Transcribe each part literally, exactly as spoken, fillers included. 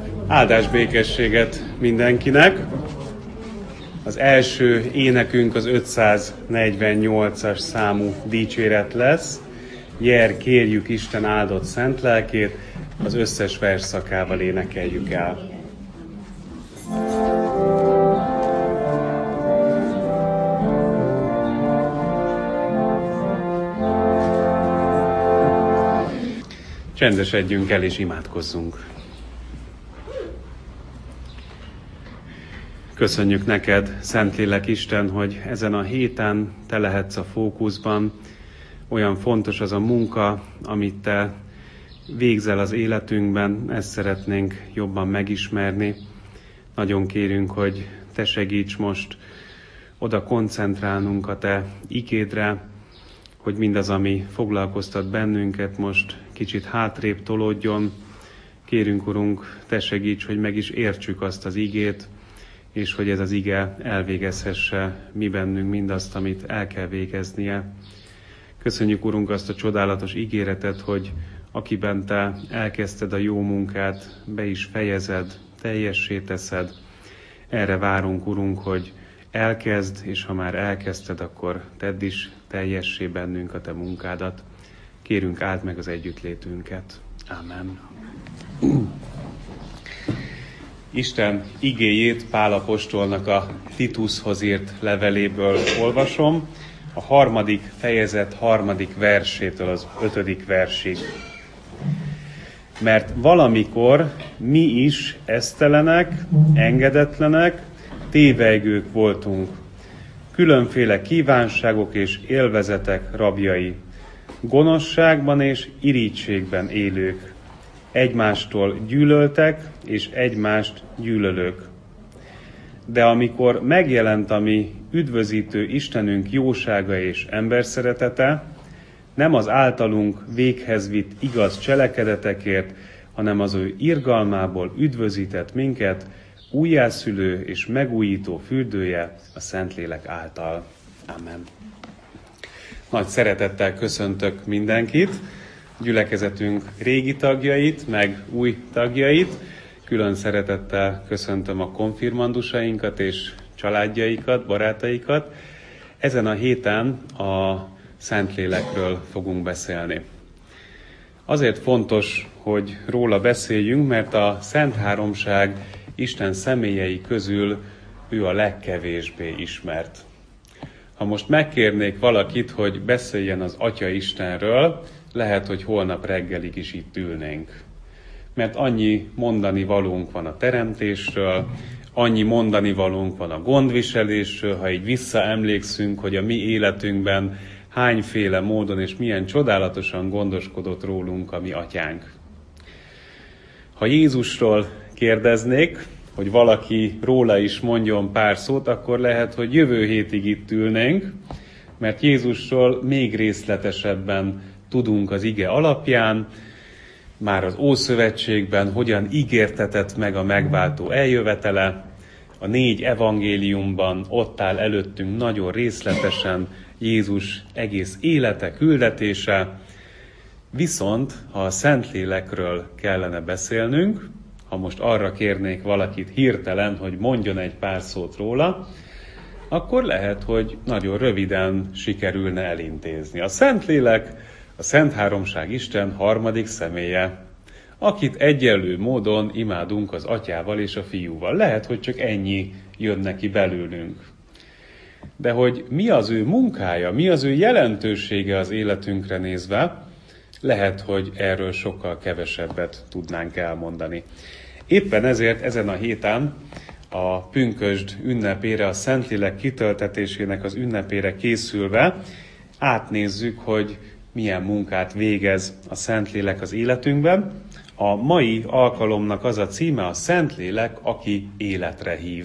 Áldás békességet mindenkinek! Az első énekünk az ötszáznegyvennyolcas számú dicséret lesz. Jer, kérjük Isten áldott szent lelkét, az összes versszakával énekeljük el. Csendesedjünk el és imádkozzunk. Köszönjük neked, Szentlélek Isten, hogy ezen a héten te lehetsz a fókuszban. Olyan fontos az a munka, amit te végzel az életünkben, ezt szeretnénk jobban megismerni. Nagyon kérünk, hogy te segíts most oda koncentrálnunk a te igédre, hogy mindaz, ami foglalkoztat bennünket, most kicsit hátrébb tolódjon. Kérünk, Urunk, te segíts, hogy meg is értsük azt az igét, és hogy ez az ige elvégezhesse mi bennünk mindazt, amit el kell végeznie. Köszönjük, Urunk, azt a csodálatos ígéretet, hogy akiben te elkezdted a jó munkát, be is fejezed, teljessé teszed. Erre várunk, Urunk, hogy elkezd, és ha már elkezdted, akkor tedd is teljessé bennünk a te munkádat. Kérünk, áld meg az együttlétünket. Ámen. Isten igéjét Pál apostolnak a Titushoz írt leveléből olvasom, a harmadik fejezet harmadik versétől az ötödik versig. Mert valamikor mi is esztelenek, engedetlenek, tévejgők voltunk, különféle kívánságok és élvezetek rabjai, gonoszságban és irítségben élők, egymástól gyűlöltek és egymást gyűlölők. De amikor megjelent a mi üdvözítő Istenünk jósága és emberszeretete, nem az általunk véghez vitt igaz cselekedetekért, hanem az ő irgalmából üdvözített minket, újjászülő és megújító fürdője a Szentlélek által. Amen. Nagy szeretettel köszöntök mindenkit, gyülekezetünk régi tagjait, meg új tagjait. Külön szeretettel köszöntöm a konfirmandusainkat és családjaikat, barátaikat. Ezen a héten a Szentlélekről fogunk beszélni. Azért fontos, hogy róla beszéljünk, mert a Szent Háromság Isten személyei közül ő a legkevésbé ismert. Ha most megkérnék valakit, hogy beszéljen az Atya Istenről, lehet, hogy holnap reggelig is itt ülnénk. Mert annyi mondani valónk van a teremtésről, annyi mondani valónk van a gondviselésről, ha így visszaemlékszünk, hogy a mi életünkben hányféle módon és milyen csodálatosan gondoskodott rólunk a mi atyánk. Ha Jézusról kérdeznék, hogy valaki róla is mondjon pár szót, akkor lehet, hogy jövő hétig itt ülnénk, mert Jézusról még részletesebben tudunk az ige alapján, már az Ószövetségben hogyan ígértetett meg a megváltó eljövetele, a négy evangéliumban ott áll előttünk nagyon részletesen Jézus egész élete, küldetése. Viszont, ha a Szentlélekről kellene beszélnünk, ha most arra kérnék valakit hirtelen, hogy mondjon egy pár szót róla, akkor lehet, hogy nagyon röviden sikerülne elintézni. A Szentlélek, a Szent Háromság Isten harmadik személye, akit egyenlő módon imádunk az Atyával és a Fiúval. Lehet, hogy csak ennyi jön neki belőlünk. De hogy mi az ő munkája, mi az ő jelentősége az életünkre nézve, lehet, hogy erről sokkal kevesebbet tudnánk elmondani. Éppen ezért ezen a héten a pünkösd ünnepére, a Szentlélek kitöltetésének az ünnepére készülve átnézzük, hogy milyen munkát végez a Szentlélek az életünkben. A mai alkalomnak az a címe, a Szentlélek, aki életre hív.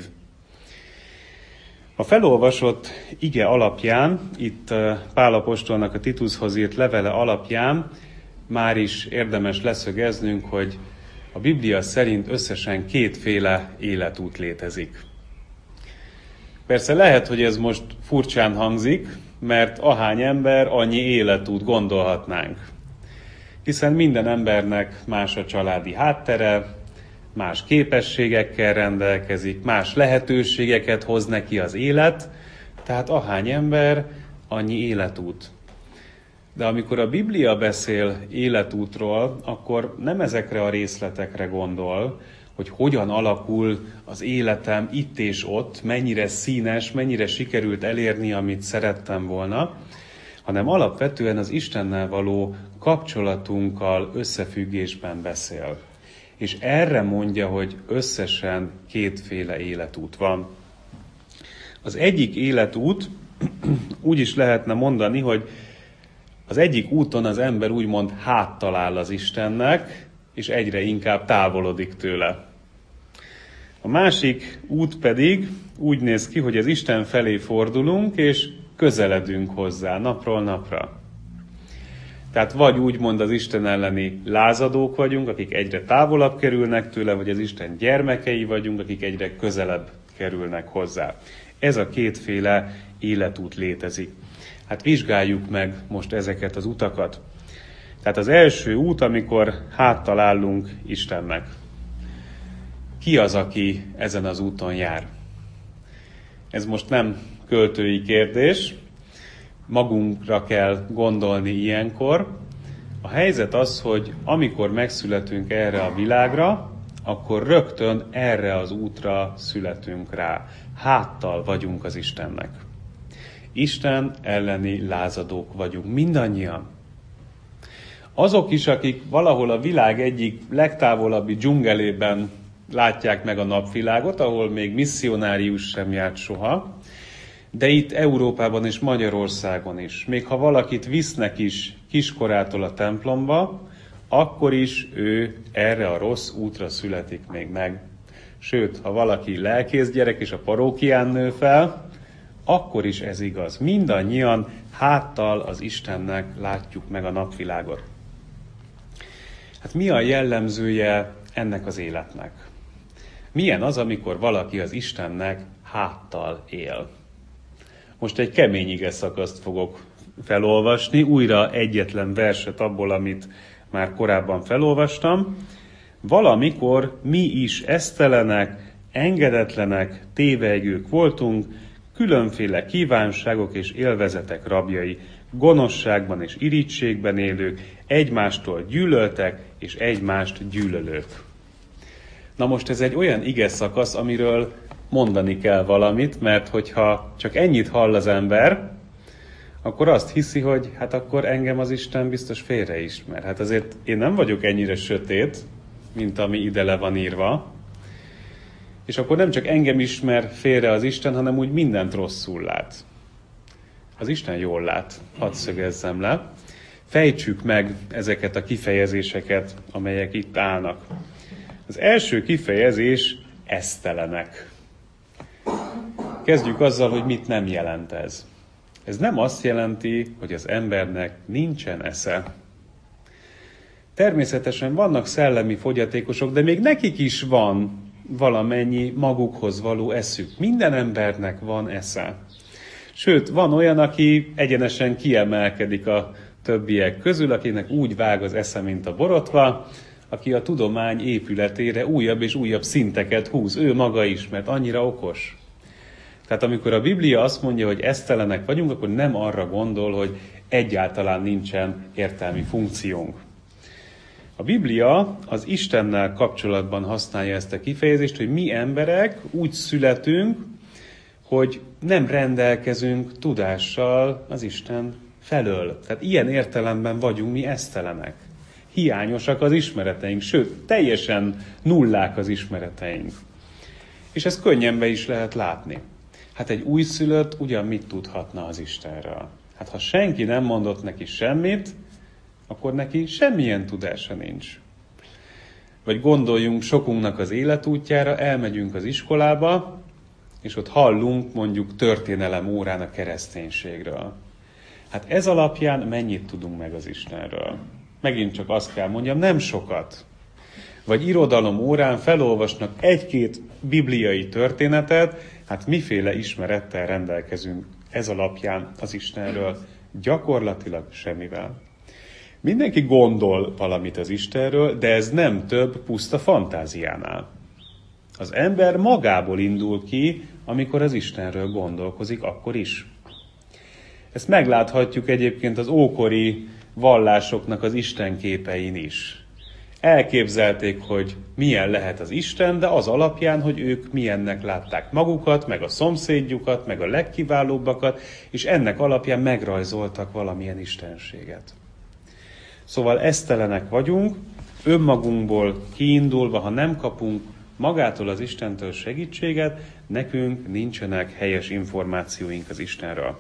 A felolvasott ige alapján, itt Pál apostolnak a Titushoz írt levele alapján már is érdemes leszögeznünk, hogy a Biblia szerint összesen kétféle életút létezik. Persze lehet, hogy ez most furcsán hangzik, mert ahány ember, annyi életút gondolhatnánk. Hiszen minden embernek más a családi háttere, más képességekkel rendelkezik, más lehetőségeket hoz neki az élet, tehát ahány ember, annyi életút. De amikor a Biblia beszél életútról, akkor nem ezekre a részletekre gondol, hogy hogyan alakul az életem itt és ott, mennyire színes, mennyire sikerült elérni, amit szerettem volna, hanem alapvetően az Istennel való kapcsolatunkkal összefüggésben beszél. És erre mondja, hogy összesen kétféle életút van. Az egyik életút, úgy is lehetne mondani, hogy az egyik úton az ember úgymond háttal áll az Istennek, és egyre inkább távolodik tőle. A másik út pedig úgy néz ki, hogy az Isten felé fordulunk, és közeledünk hozzá napról napra. Tehát vagy úgymond az Isten elleni lázadók vagyunk, akik egyre távolabb kerülnek tőle, vagy az Isten gyermekei vagyunk, akik egyre közelebb kerülnek hozzá. Ez a kétféle életút létezik. Hát vizsgáljuk meg most ezeket az utakat. Tehát az első út, amikor háttal állunk Istennek. Ki az, aki ezen az úton jár? Ez most nem költői kérdés, magunkra kell gondolni ilyenkor. A helyzet az, hogy amikor megszületünk erre a világra, akkor rögtön erre az útra születünk rá. Háttal vagyunk az Istennek. Isten elleni lázadók vagyunk, mindannyian. Azok is, akik valahol a világ egyik legtávolabbi dzsungelében látják meg a napvilágot, ahol még misszionárius sem járt soha, de itt Európában és Magyarországon is, még ha valakit visznek is kiskorától a templomba, akkor is ő erre a rossz útra születik még meg. Sőt, ha valaki lelkész gyerek és a parókián nő fel, akkor is ez igaz. Mindannyian háttal az Istennek látjuk meg a napvilágot. Hát mi a jellemzője ennek az életnek? Milyen az, amikor valaki az Istennek háttal él? Most egy kemény igeszakaszt fogok felolvasni, újra egyetlen verset abból, amit már korábban felolvastam. Valamikor mi is esztelenek, engedetlenek, tévejgők voltunk, különféle kívánságok és élvezetek rabjai, gonoszságban és irítségben élők, egymástól gyűlöltek és egymást gyűlölők. Na most ez egy olyan ige szakasz, amiről mondani kell valamit, mert hogyha csak ennyit hall az ember, akkor azt hiszi, hogy hát akkor engem az Isten biztos félreismer. Hát azért én nem vagyok ennyire sötét, mint ami ide le van írva. És akkor nem csak engem ismer félre az Isten, hanem úgy mindent rosszul lát. Az Isten jól lát, hadd szögezzem le. Fejtsük meg ezeket a kifejezéseket, amelyek itt állnak. Az első kifejezés esztelenek. Kezdjük azzal, hogy mit nem jelent ez. Ez nem azt jelenti, hogy az embernek nincsen esze. Természetesen vannak szellemi fogyatékosok, de még nekik is van valamennyi magukhoz való eszük. Minden embernek van esze. Sőt, van olyan, aki egyenesen kiemelkedik a többiek közül, akinek úgy vág az esze, mint a borotva, aki a tudomány épületére újabb és újabb szinteket húz. Ő maga is, mert annyira okos. Tehát amikor a Biblia azt mondja, hogy esztelenek vagyunk, akkor nem arra gondol, hogy egyáltalán nincsen értelmi funkciónk. A Biblia az Istennel kapcsolatban használja ezt a kifejezést, hogy mi emberek úgy születünk, hogy nem rendelkezünk tudással az Isten felől. Tehát ilyen értelemben vagyunk mi esztelenek. Hiányosak az ismereteink, sőt, teljesen nullák az ismereteink. És ezt könnyen be is lehet látni. Hát egy újszülött ugyan mit tudhatna az Istenről? Hát ha senki nem mondott neki semmit, akkor neki semmilyen tudása nincs. Vagy gondoljunk sokunknak az életútjára, elmegyünk az iskolába, és ott hallunk mondjuk történelem órán a kereszténységről. Hát ez alapján mennyit tudunk meg az Istenről? Megint csak azt kell mondjam, nem sokat. Vagy irodalom órán felolvasnak egy-két bibliai történetet, hát miféle ismerettel rendelkezünk ez alapján az Istenről? Gyakorlatilag semmivel. Mindenki gondol valamit az Istenről, de ez nem több puszta fantáziánál. Az ember magából indul ki, amikor az Istenről gondolkozik, akkor is. Ezt megláthatjuk egyébként az ókori vallásoknak az Isten képein is. Elképzelték, hogy milyen lehet az Isten, de az alapján, hogy ők milyennek látták magukat, meg a szomszédjukat, meg a legkiválóbbakat, és ennek alapján megrajzoltak valamilyen istenséget. Szóval esztelenek vagyunk, önmagunkból kiindulva, ha nem kapunk magától az Istentől segítséget, nekünk nincsenek helyes információink az Istenről.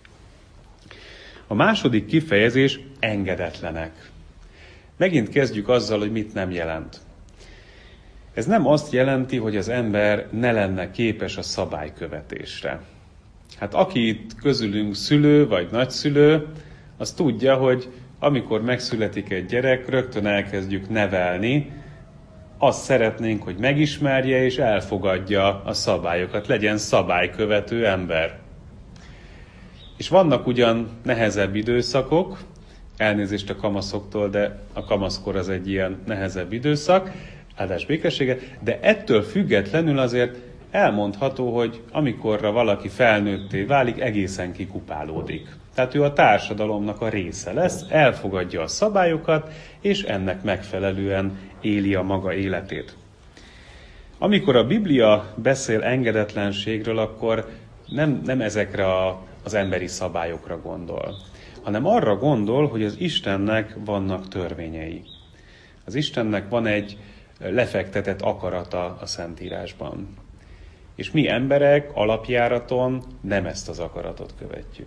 A második kifejezés engedetlenek. Megint kezdjük azzal, hogy mit nem jelent. Ez nem azt jelenti, hogy az ember ne lenne képes a szabálykövetésre. Hát aki itt közülünk szülő vagy nagyszülő, az tudja, hogy amikor megszületik egy gyerek, rögtön elkezdjük nevelni, azt szeretnénk, hogy megismerje és elfogadja a szabályokat, legyen szabálykövető ember. És vannak ugyan nehezebb időszakok, elnézést a kamaszoktól, de a kamaszkor az egy ilyen nehezebb időszak, áldás békessége, de ettől függetlenül azért elmondható, hogy amikorra valaki felnőtté válik, egészen kikupálódik. Tehát ő a társadalomnak a része lesz, elfogadja a szabályokat, és ennek megfelelően éli a maga életét. Amikor a Biblia beszél engedetlenségről, akkor nem, nem ezekre a, az emberi szabályokra gondol, hanem arra gondol, hogy az Istennek vannak törvényei. Az Istennek van egy lefektetett akarata a Szentírásban. És mi emberek alapjáraton nem ezt az akaratot követjük.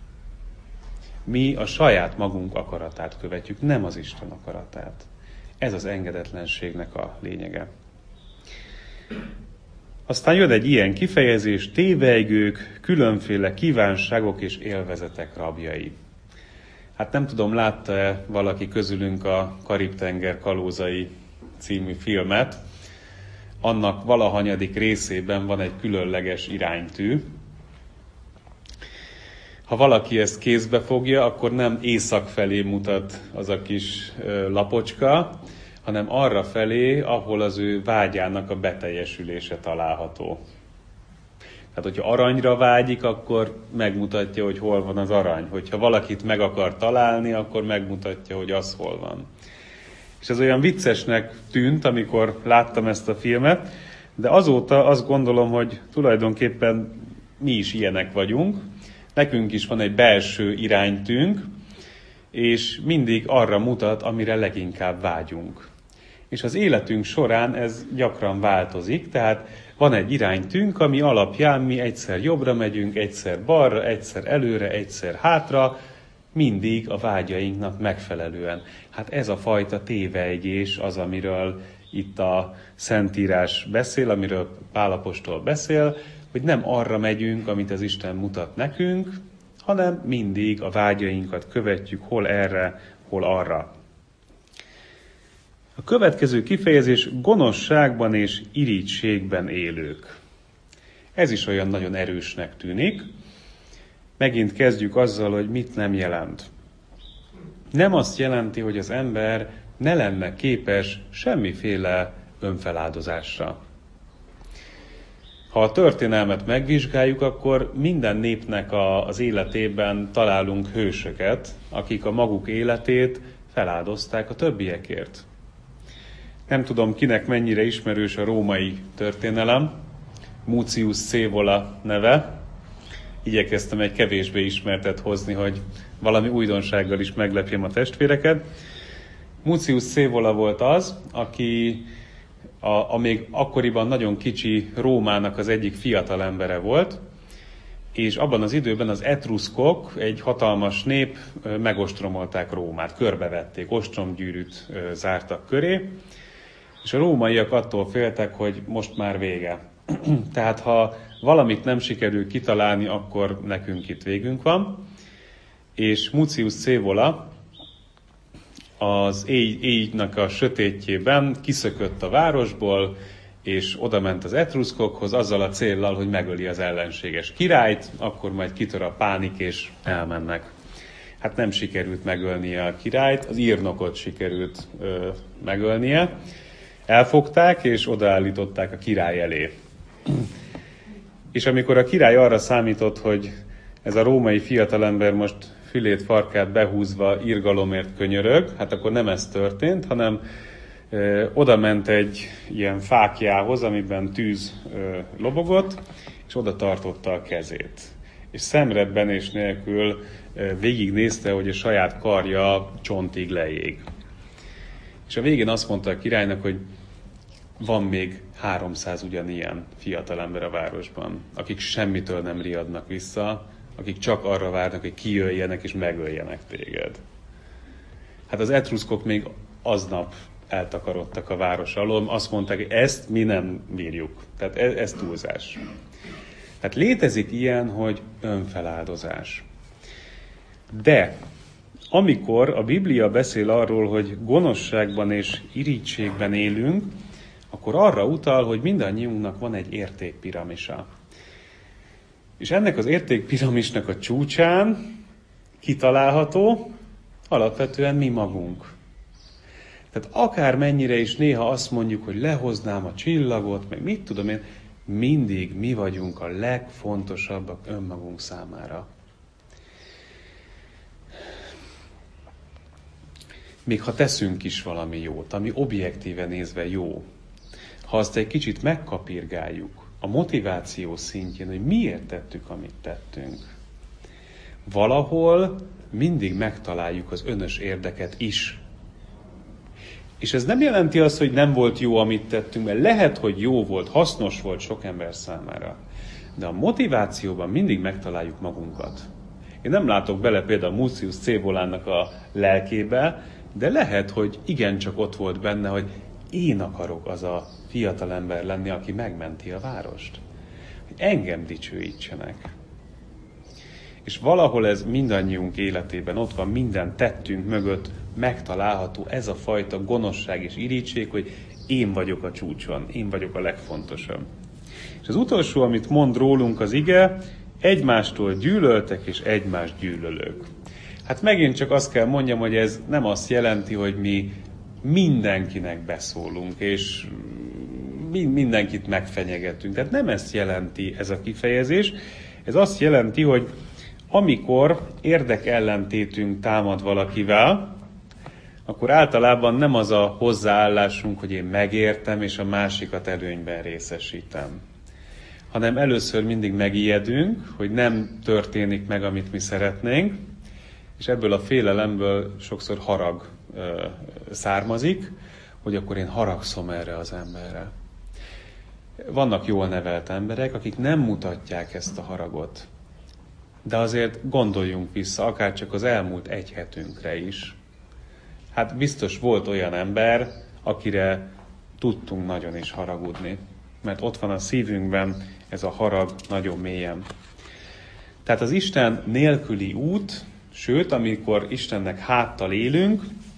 Mi a saját magunk akaratát követjük, nem az Isten akaratát. Ez az engedetlenségnek a lényege. Aztán jön egy ilyen kifejezés, tévelygők, különféle kívánságok és élvezetek rabjai. Hát nem tudom, látta-e valaki közülünk a Karib-tenger kalózai című filmet. Annak valahanyadik részében van egy különleges iránytű. Ha valaki ezt kézbe fogja, akkor nem észak felé mutat az a kis lapocska, hanem arra felé, ahol az ő vágyának a beteljesülése található. Tehát, hogyha aranyra vágyik, akkor megmutatja, hogy hol van az arany. Hogyha valakit meg akar találni, akkor megmutatja, hogy az hol van. És ez olyan viccesnek tűnt, amikor láttam ezt a filmet, de azóta azt gondolom, hogy tulajdonképpen mi is ilyenek vagyunk. Nekünk is van egy belső iránytűnk, és mindig arra mutat, amire leginkább vágyunk. És az életünk során ez gyakran változik, tehát van egy iránytűnk, ami alapján mi egyszer jobbra megyünk, egyszer balra, egyszer előre, egyszer hátra, mindig a vágyainknak megfelelően. Hát ez a fajta tévejgés az, amiről itt a Szentírás beszél, amiről Pál apostol beszél, hogy nem arra megyünk, amit az Isten mutat nekünk, hanem mindig a vágyainkat követjük, hol erre, hol arra. A következő kifejezés gonoszságban és irítségben élők. Ez is olyan nagyon erősnek tűnik. Megint kezdjük azzal, hogy mit nem jelent. Nem azt jelenti, hogy az ember ne lenne képes semmiféle önfeláldozásra. Ha a történelmet megvizsgáljuk, akkor minden népnek a, az életében találunk hősöket, akik a maguk életét feláldozták a többiekért. Nem tudom, kinek mennyire ismerős a római történelem, Mutius Scaevola neve. Igyekeztem egy kevésbé ismertet hozni, hogy valami újdonsággal is meglepjem a testvéreket. Mutius Scaevola volt az, aki a, a még akkoriban nagyon kicsi Rómának az egyik fiatal embere volt, és abban az időben az etruszkok, egy hatalmas nép, megostromolták Rómát, körbevették, ostromgyűrűt zártak köré, és a rómaiak attól féltek, hogy most már vége. Tehát ha valamit nem sikerül kitalálni, akkor nekünk itt végünk van. És Mutius Scaevola az éj, éjnek a sötétjében kiszökött a városból, és odament az etruszkokhoz azzal a céllal, hogy megöli az ellenséges királyt, akkor majd kitör a pánik, és elmennek. hát nem sikerült megölnie a királyt, az írnokot sikerült ö, megölnie. Elfogták, és odaállították a király elé. És amikor a király arra számított, hogy ez a római fiatalember most fülét, farkát behúzva irgalomért könyörög, hát akkor nem ez történt, hanem ö, oda ment egy ilyen fákjához, amiben tűz ö, lobogott, és oda tartotta a kezét. És szemrebbenés nélkül ö, végignézte, hogy a saját karja csontig leég. És a végén azt mondta a királynak, hogy van még háromszáz ugyanilyen fiatalember a városban, akik semmitől nem riadnak vissza, akik csak arra várnak, hogy kijöjjenek és megöljenek téged. Hát az etruszkok még aznap eltakarodtak a város alól, azt mondták, hogy ezt mi nem bírjuk. Tehát ez, ez túlzás. Tehát létezik ilyen, hogy önfeláldozás. De amikor a Biblia beszél arról, hogy gonoszságban és irítségben élünk, akkor arra utal, hogy mindannyiunknak van egy értékpiramisa. És ennek az értékpiramisnak a csúcsán kitalálható alapvetően mi magunk. Tehát akármennyire is néha azt mondjuk, hogy lehoznám a csillagot, meg mit tudom én, mindig mi vagyunk a legfontosabbak önmagunk számára. Még ha teszünk is valami jót, ami objektíven nézve jó, ha azt egy kicsit megkapirgáljuk a motiváció szintjén, hogy miért tettük, amit tettünk, valahol mindig megtaláljuk az önös érdeket is. És ez nem jelenti azt, hogy nem volt jó, amit tettünk, mert lehet, hogy jó volt, hasznos volt sok ember számára. De a motivációban mindig megtaláljuk magunkat. Én nem látok bele például Mucius Cévolának a lelkébe, de lehet, hogy igencsak ott volt benne, hogy én akarok az a fiatalember lenni, aki megmenti a várost. Hogy engem dicsőítsenek. És valahol ez mindannyiunk életében ott van, minden tettünk mögött megtalálható ez a fajta gonoszság és irítség, hogy én vagyok a csúcson, én vagyok a legfontosabb. És az utolsó, amit mond rólunk az ige, egymástól gyűlöltek és egymást gyűlölők. Hát megint csak azt kell mondjam, hogy ez nem azt jelenti, hogy mi mindenkinek beszólunk, és mindenkit megfenyegetünk. Tehát nem ezt jelenti ez a kifejezés. Ez azt jelenti, hogy amikor érdekellentétünk támad valakivel, akkor általában nem az a hozzáállásunk, hogy én megértem, és a másikat előnyben részesítem. Hanem először mindig megijedünk, hogy nem történik meg, amit mi szeretnénk, és ebből a félelemből sokszor harag ö, származik, hogy akkor én haragszom erre az emberre. Vannak jól nevelt emberek, akik nem mutatják ezt a haragot. De azért gondoljunk vissza, akár csak az elmúlt egy hetünkre is. Hát biztos volt olyan ember, akire tudtunk nagyon is haragudni. Mert ott van a szívünkben ez a harag nagyon mélyen. Tehát az Isten nélküli út, sőt, amikor Istennek háttal élünk,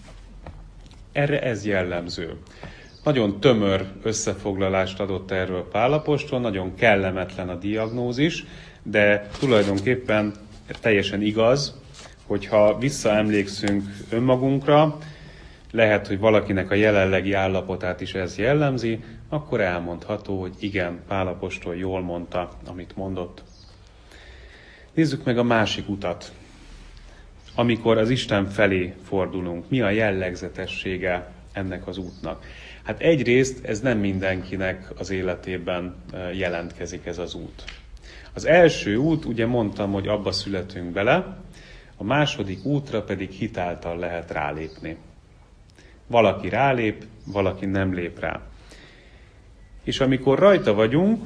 erre ez jellemző. Nagyon tömör összefoglalást adott erről Pál apostol, nagyon kellemetlen a diagnózis, de tulajdonképpen teljesen igaz, hogyha visszaemlékszünk önmagunkra, lehet, hogy valakinek a jelenlegi állapotát is ez jellemzi, akkor elmondható, hogy igen, Pál apostol jól mondta, amit mondott. Nézzük meg a másik utat. Amikor az Isten felé fordulunk, mi a jellegzetessége ennek az útnak? Hát egyrészt ez nem mindenkinek az életében jelentkezik ez az út. Az első út, ugye mondtam, hogy abba születünk bele, a második útra pedig hitáltal lehet rálépni. Valaki rálép, valaki nem lép rá. És amikor rajta vagyunk,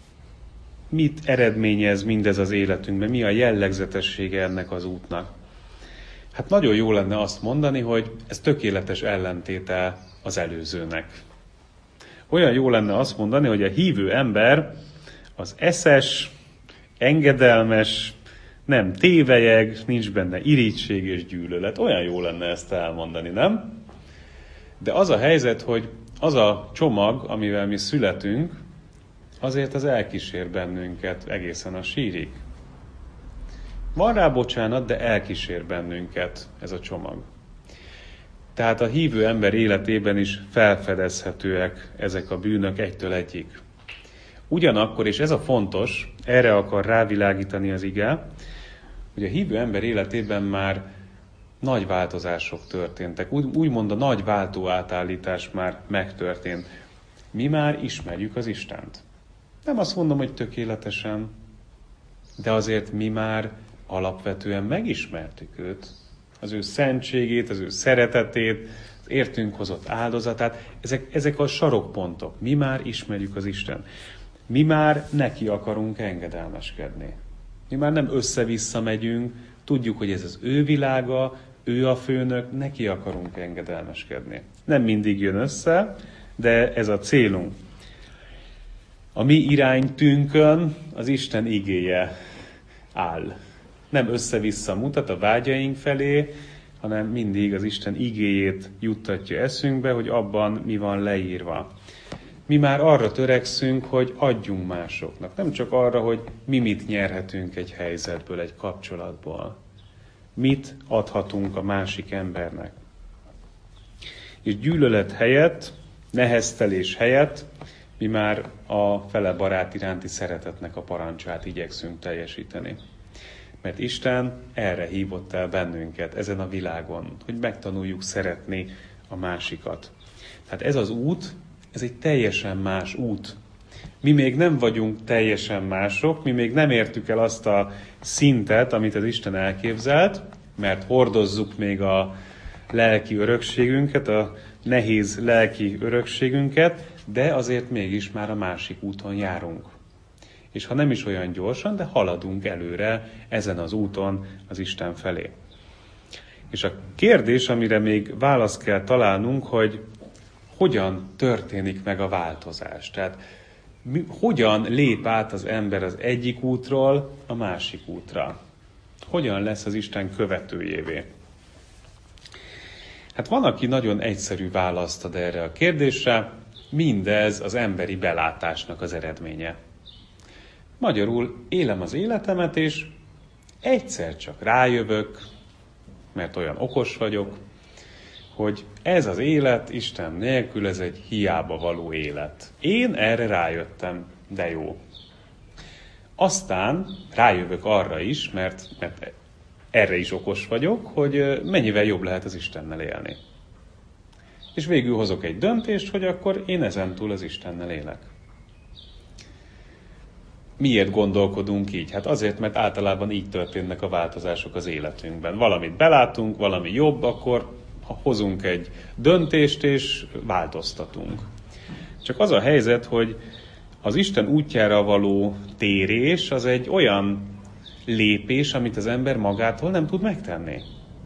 mit eredményez mindez az életünkben? Mi a jellegzetessége ennek az útnak? Hát nagyon jó lenne azt mondani, hogy ez tökéletes ellentéte az előzőnek. Olyan jó lenne azt mondani, hogy a hívő ember az eszes, engedelmes, nem tévelyeg, nincs benne irítség és gyűlölet. Olyan jó lenne ezt elmondani, nem? De az a helyzet, hogy az a csomag, amivel mi születünk, azért az elkísér bennünket egészen a sírig. Van rá bocsánat, de elkísér bennünket ez a csomag. Tehát a hívő ember életében is felfedezhetőek ezek a bűnök egytől egyig. Ugyanakkor, és ez a fontos, erre akar rávilágítani az ige, hogy a hívő ember életében már nagy változások történtek. Úgy, úgymond a nagy váltó átállítás már megtörtént. Mi már ismerjük az Istent. Nem azt mondom, hogy tökéletesen, de azért mi már alapvetően megismertük őt, az ő szentségét, az ő szeretetét, az értünk hozott áldozatát. Ezek, ezek a sarokpontok. Mi már ismerjük az Isten. Mi már neki akarunk engedelmeskedni. Mi már nem össze-vissza megyünk, tudjuk, hogy ez az ő világa, ő a főnök, neki akarunk engedelmeskedni. Nem mindig jön össze, de ez a célunk. A mi iránytünkön az Isten igéje áll. Nem össze-vissza mutat a vágyaink felé, hanem mindig az Isten igéjét juttatja eszünkbe, hogy abban mi van leírva. Mi már arra törekszünk, hogy adjunk másoknak. Nem csak arra, hogy mi mit nyerhetünk egy helyzetből, egy kapcsolatból. Mit adhatunk a másik embernek. És gyűlölet helyett, neheztelés helyett mi már a fele barát iránti szeretetnek a parancsát igyekszünk teljesíteni. Mert Isten erre hívott el bennünket ezen a világon, hogy megtanuljuk szeretni a másikat. Tehát ez az út, ez egy teljesen más út. Mi még nem vagyunk teljesen mások, mi még nem értük el azt a szintet, amit az Isten elképzelt, mert hordozzuk még a lelki örökségünket, a nehéz lelki örökségünket, de azért mégis már a másik úton járunk. És ha nem is olyan gyorsan, de haladunk előre ezen az úton az Isten felé. És a kérdés, amire még választ kell találnunk, hogy hogyan történik meg a változás. Tehát mi, hogyan lép át az ember az egyik útról a másik útra? Hogyan lesz az Isten követőjévé? Hát van, aki nagyon egyszerű választ ad erre a kérdésre, mindez az emberi belátásnak az eredménye. Magyarul élem az életemet, és egyszer csak rájövök, mert olyan okos vagyok, hogy ez az élet Isten nélkül, ez egy hiába való élet. Én erre rájöttem, de jó. Aztán rájövök arra is, mert, mert erre is okos vagyok, hogy mennyivel jobb lehet az Istennel élni. És végül hozok egy döntést, hogy akkor én ezentúl az Istennel élek. Miért gondolkodunk így? Hát azért, mert általában így történnek a változások az életünkben. Valamit belátunk, valami jobb, akkor hozunk egy döntést és változtatunk. Csak az a helyzet, hogy az Isten útjára való térés az egy olyan lépés, amit az ember magától nem tud megtenni.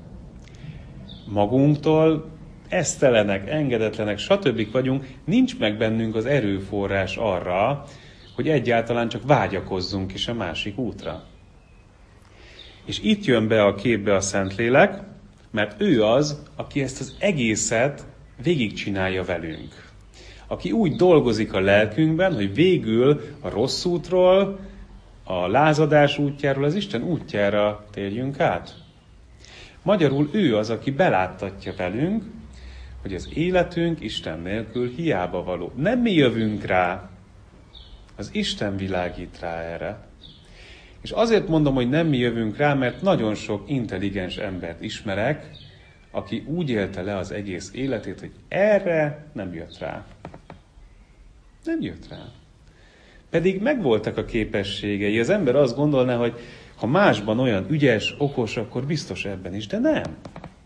Magunktól esztelenek, engedetlenek, stb. Vagyunk, nincs meg bennünk az erőforrás arra, hogy egyáltalán csak vágyakozzunk is a másik útra. És itt jön be a képbe a Szentlélek, mert ő az, aki ezt az egészet végigcsinálja velünk. Aki úgy dolgozik a lelkünkben, hogy végül a rossz útról, a lázadás útjáról az Isten útjára térjünk át. Magyarul ő az, aki beláttatja velünk, hogy az életünk Isten nélkül hiába való. Nem mi jövünk rá, az Isten világít rá erre. És azért mondom, hogy nem mi jövünk rá, mert nagyon sok intelligens embert ismerek, aki úgy élte le az egész életét, hogy erre nem jött rá. Nem jött rá. Pedig megvoltak a képességei. Az ember azt gondolná, hogy ha másban olyan ügyes, okos, akkor biztos ebben is, de nem.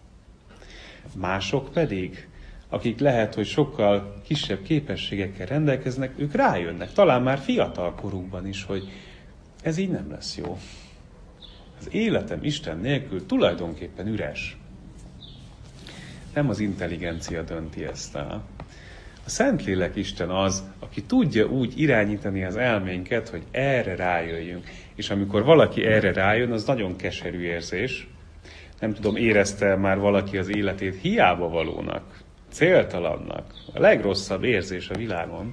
Mások pedig, akik lehet, hogy sokkal kisebb képességekkel rendelkeznek, ők rájönnek, talán már fiatal korukban is, hogy ez így nem lesz jó. Az életem Isten nélkül tulajdonképpen üres. Nem az intelligencia dönti ezt el. A Szentlélek Isten az, aki tudja úgy irányítani az elménket, hogy erre rájöjjünk. És amikor valaki erre rájön, az nagyon keserű érzés. Nem tudom, érezte már valaki az életét hiába valónak, céltalannak, a legrosszabb érzés a világon,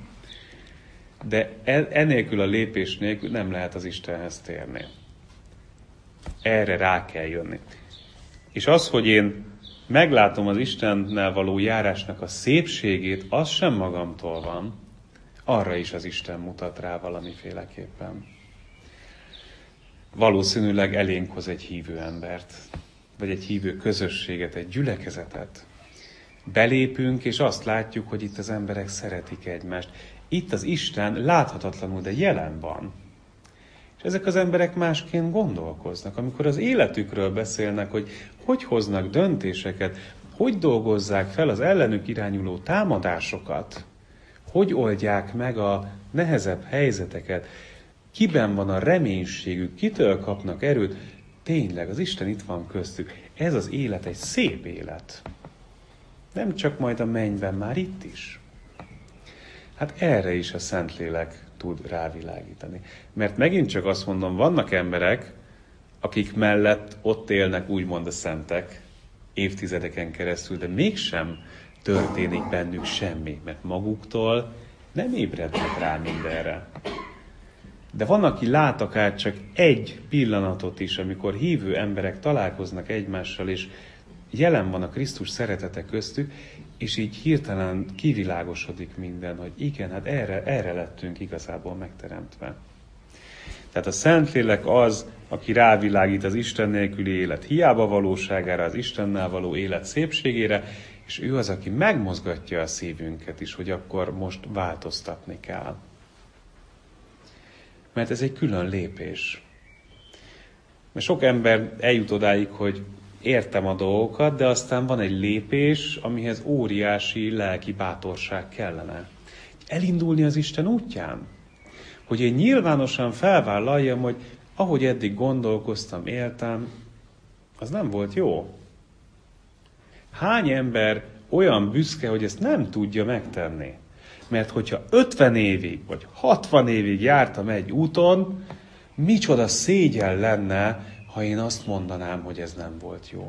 de enélkül a lépés nélkül nem lehet az Istenhez térni. Erre rá kell jönni. És az, hogy én meglátom az Istennel való járásnak a szépségét, az sem magamtól van, arra is az Isten mutat rá valamiféleképpen. Valószínűleg elénk hoz egy hívő embert, vagy egy hívő közösséget, egy gyülekezetet. Belépünk, és azt látjuk, hogy itt az emberek szeretik egymást. Itt az Isten láthatatlanul, de jelen van. És ezek az emberek másként gondolkoznak. Amikor az életükről beszélnek, hogy hogy hoznak döntéseket, hogy dolgozzák fel az ellenük irányuló támadásokat, hogy oldják meg a nehezebb helyzeteket, kiben van a reménységük, kitől kapnak erőt, tényleg az Isten itt van köztük. Ez az élet egy szép élet. Nem csak majd a mennyben, már itt is. Hát erre is a Szentlélek tud rávilágítani. Mert megint csak azt mondom, vannak emberek, akik mellett ott élnek úgymond a szentek évtizedeken keresztül, de mégsem történik bennük semmi, mert maguktól nem ébrednek rá mindenre. De van, aki lát akár csak egy pillanatot is, amikor hívő emberek találkoznak egymással, és jelen van a Krisztus szeretete köztük, és így hirtelen kivilágosodik minden, hogy igen, hát erre, erre lettünk igazából megteremtve. Tehát a Szentlélek az, aki rávilágít az Isten nélküli élet hiába valóságára, az Istennel való élet szépségére, és ő az, aki megmozgatja a szívünket is, hogy akkor most változtatni kell. Mert ez egy külön lépés. Mert sok ember eljut odáig, hogy értem a dolgokat, de aztán van egy lépés, amihez óriási lelki bátorság kellene. Elindulni az Isten útján. Hogy én nyilvánosan felvállaljam, hogy ahogy eddig gondolkoztam, éltem, az nem volt jó. Hány ember olyan büszke, hogy ezt nem tudja megtenni? Mert hogyha ötven évig, vagy hatvan évig jártam egy úton, micsoda szégyen lenne, ha én azt mondanám, hogy ez nem volt jó.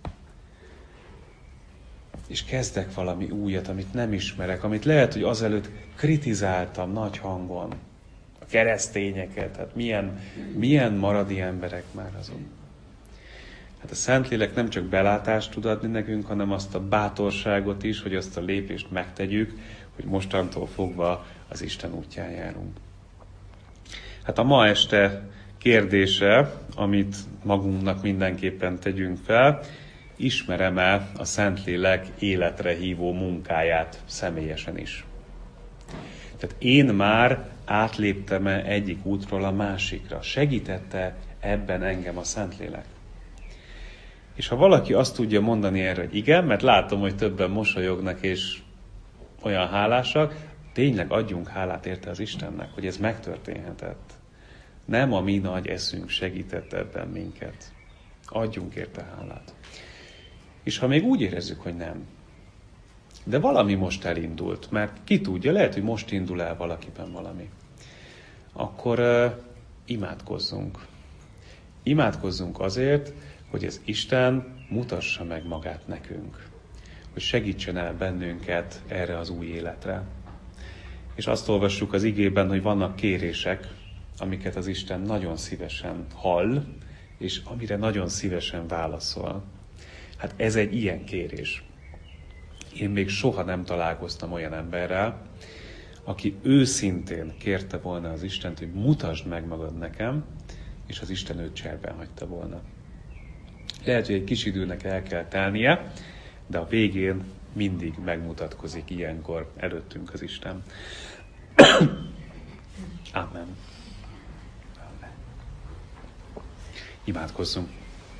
És kezdek valami újat, amit nem ismerek, amit lehet, hogy azelőtt kritizáltam nagy hangon. A keresztényeket, hát milyen, milyen maradi emberek már azon. Hát a Szentlélek nem csak belátást tud adni nekünk, hanem azt a bátorságot is, hogy azt a lépést megtegyük, hogy mostantól fogva az Isten útján járunk. Hát a ma este kérdése, amit magunknak mindenképpen tegyünk fel, ismerem-e a Szentlélek életre hívó munkáját személyesen is? Tehát én már átléptem-e egyik útról a másikra? Segítette ebben engem a Szentlélek? És ha valaki azt tudja mondani erre, hogy igen, mert látom, hogy többen mosolyognak és olyan hálásak, tényleg adjunk hálát érte az Istennek, hogy ez megtörténhetett. Nem a mi nagy eszünk segített ebben minket. Adjunk érte hálát. És ha még úgy érezzük, hogy nem, de valami most elindult, mert ki tudja, lehet, hogy most indul el valakiben valami, akkor uh, imádkozzunk. Imádkozzunk azért, hogy az Isten mutassa meg magát nekünk, hogy segítsen el bennünket erre az új életre. És azt olvassuk az igében, hogy vannak kérések, amiket az Isten nagyon szívesen hall, és amire nagyon szívesen válaszol. Hát ez egy ilyen kérés. Én még soha nem találkoztam olyan emberrel, aki őszintén kérte volna az Istent, hogy mutasd meg magad nekem, és az Isten őt cserben hagyta volna. Lehet, hogy egy kis időnek el kell telnie, de a végén mindig megmutatkozik ilyenkor előttünk az Isten. Amen. Amen. Imádkozzunk.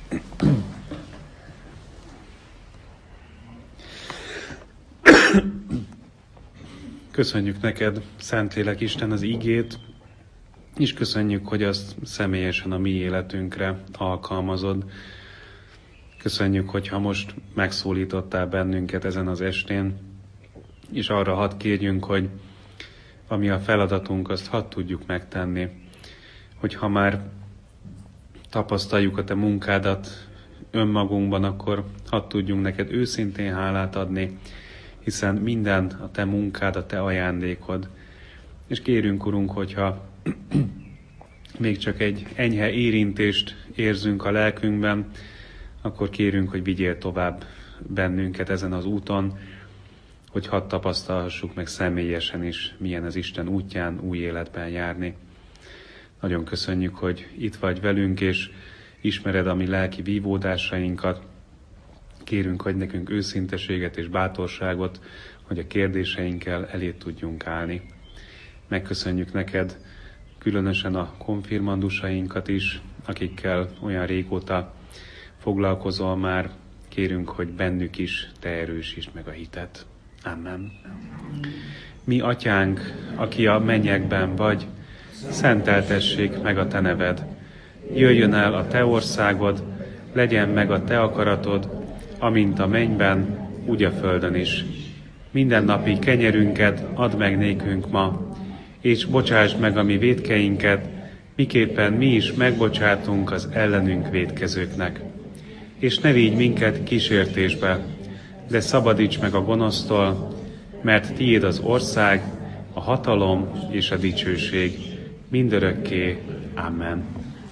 Köszönjük neked, Szentlélek Isten, az igét, és köszönjük, hogy azt személyesen a mi életünkre alkalmazod. Köszönjük, hogyha most megszólítottál bennünket ezen az estén, és arra hadd kérjünk, hogy ami a feladatunk, azt hadd tudjuk megtenni, hogy ha már tapasztaljuk a te munkádat önmagunkban, akkor hadd tudjunk neked őszintén hálát adni, hiszen minden a te munkád, a te ajándékod. És kérünk, Urunk, hogyha még csak egy enyhe érintést érzünk a lelkünkben, akkor kérünk, hogy vigyél tovább bennünket ezen az úton, hogy hadd tapasztalhassuk meg személyesen is, milyen az Isten útján új életben járni. Nagyon köszönjük, hogy itt vagy velünk, és ismered a mi lelki vívódásainkat. Kérünk, hogy nekünk őszinteséget és bátorságot, hogy a kérdéseinkkel elé tudjunk állni. Megköszönjük neked különösen a konfirmandusainkat is, akikkel olyan régóta foglalkozol már. Kérünk, hogy bennük is te erősítsd meg a hitet. Amen. Mi atyánk, aki a mennyekben vagy, szenteltessék meg a te neved. Jöjjön el a te országod, legyen meg a te akaratod, amint a mennyben, úgy a földön is. Mindennapi kenyerünket add meg nékünk ma, és bocsásd meg a mi vétkeinket, miképpen mi is megbocsátunk az ellenünk vétkezőknek. És ne vigy minket kísértésbe, de szabadíts meg a gonosztól, mert tiéd az ország, a hatalom és a dicsőség mindörökké. Amen.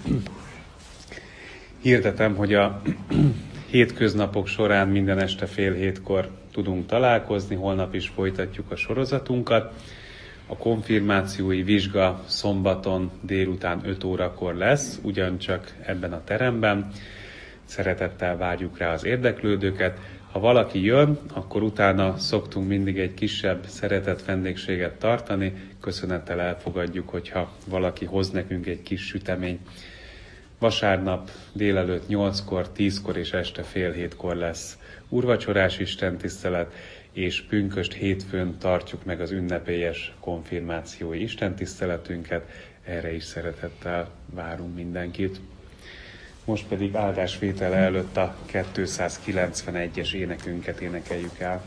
Hirdetem, hogy a hétköznapok során minden este fél hétkor tudunk találkozni, holnap is folytatjuk a sorozatunkat. A konfirmációi vizsga szombaton délután öt órakor lesz, ugyancsak ebben a teremben. Szeretettel várjuk rá az érdeklődőket. Ha valaki jön, akkor utána szoktunk mindig egy kisebb szeretett vendégséget tartani. Köszönettel elfogadjuk, hogyha valaki hoz nekünk egy kis sütemény. Vasárnap délelőtt nyolckor, tízkor és este fél hétkor lesz úrvacsorás istentisztelet, és pünkösd hétfőn tartjuk meg az ünnepélyes konfirmációi istentiszteletünket. Erre is szeretettel várunk mindenkit. Most pedig áldásvétele előtt a kétszázkilencvenegyes énekünket énekeljük el.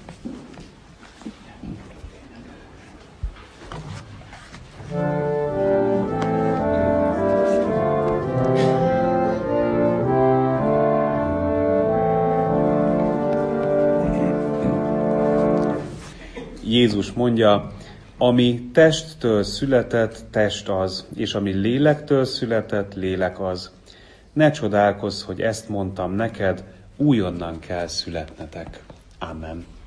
Jézus mondja, ami testtől született, test az, és ami lélektől született, lélek az. Ne csodálkozz, hogy ezt mondtam neked, újonnan kell születnetek. Amen.